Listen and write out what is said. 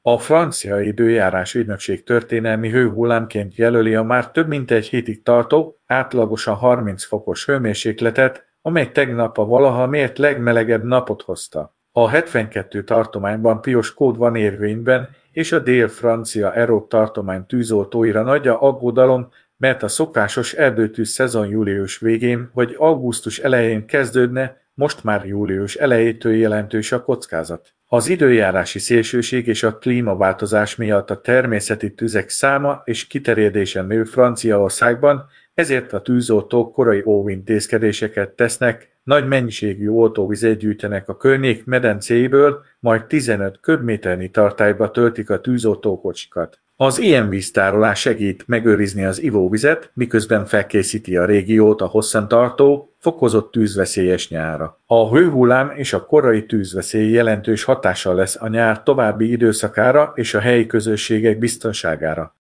A francia időjárás ügynökség történelmi hőhullámként jelöli a már több mint egy hétig tartó, átlagosan 30 fokos hőmérsékletet, amely tegnap a valaha mért legmelegebb napot hozta. A 72 tartományban piros kód van érvényben, és a dél-francia Hérault tartomány tűzoltóira nagy a aggodalom, mert a szokásos erdőtűz szezon július végén vagy augusztus elején kezdődne, most már július elejétől jelentős a kockázat. Az időjárási szélsőség és a klímaváltozás miatt a természeti tüzek száma és kiterjedése nő Franciaországban, ezért a tűzoltók korai óvintézkedéseket tesznek, nagy mennyiségű oltóvizet gyűjtenek a környék medencéiből, majd 15 köbméternyi tartályba töltik a tűzoltókocsikat. Az ilyen víztárolás segít megőrizni az ivóvizet, miközben felkészíti a régiót a hosszantartó, fokozott tűzveszélyes nyárra. A hőhullám és a korai tűzveszély jelentős hatással lesz a nyár további időszakára és a helyi közösségek biztonságára.